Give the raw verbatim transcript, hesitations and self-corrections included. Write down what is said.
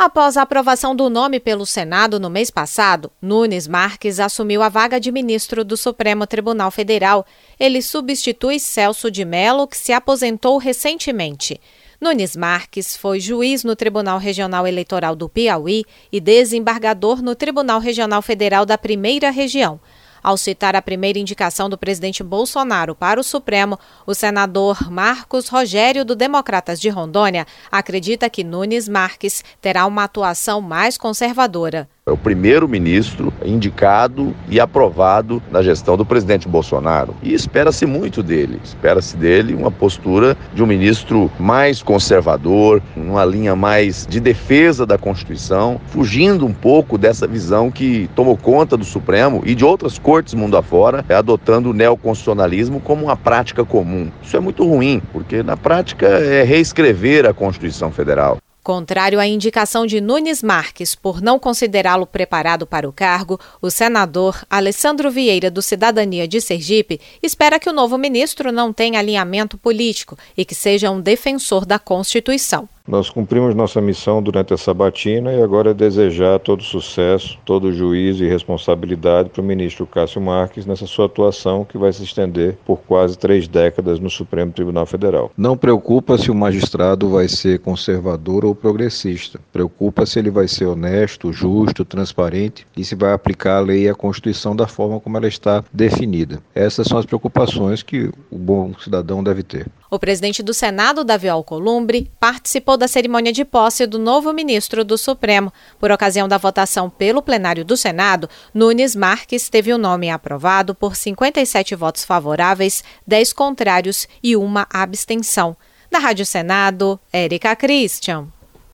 Após a aprovação do nome pelo Senado no mês passado, Nunes Marques assumiu a vaga de ministro do Supremo Tribunal Federal. Ele substitui Celso de Mello, que se aposentou recentemente. Nunes Marques foi juiz no Tribunal Regional Eleitoral do Piauí e desembargador no Tribunal Regional Federal da Primeira Região. Ao citar a primeira indicação do presidente Bolsonaro para o Supremo, o senador Marcos Rogério, do Democratas de Rondônia, acredita que Nunes Marques terá uma atuação mais conservadora. É o primeiro ministro indicado e aprovado na gestão do presidente Bolsonaro. E espera-se muito dele. Espera-se dele uma postura de um ministro mais conservador, uma linha mais de defesa da Constituição, fugindo um pouco dessa visão que tomou conta do Supremo e de outras cortes mundo afora, adotando o neoconstitucionalismo como uma prática comum. Isso é muito ruim, porque na prática é reescrever a Constituição Federal. Contrário à indicação de Nunes Marques por não considerá-lo preparado para o cargo, o senador Alessandro Vieira, do Cidadania de Sergipe, espera que o novo ministro não tenha alinhamento político e que seja um defensor da Constituição. Nós cumprimos nossa missão durante a sabatina e agora é desejar todo sucesso, todo juízo e responsabilidade para o ministro Cássio Marques nessa sua atuação que vai se estender por quase três décadas no Supremo Tribunal Federal. Não preocupa se o magistrado vai ser conservador ou progressista. Preocupa se ele vai ser honesto, justo, transparente e se vai aplicar a lei e a Constituição da forma como ela está definida. Essas são as preocupações que o bom cidadão deve ter. O presidente do Senado, Davi Alcolumbre, participou da cerimônia de posse do novo ministro do Supremo. Por ocasião da votação pelo plenário do Senado, Nunes Marques teve o nome aprovado por cinquenta e sete votos favoráveis, dez contrários e uma abstenção. Da Rádio Senado, Érica Christian.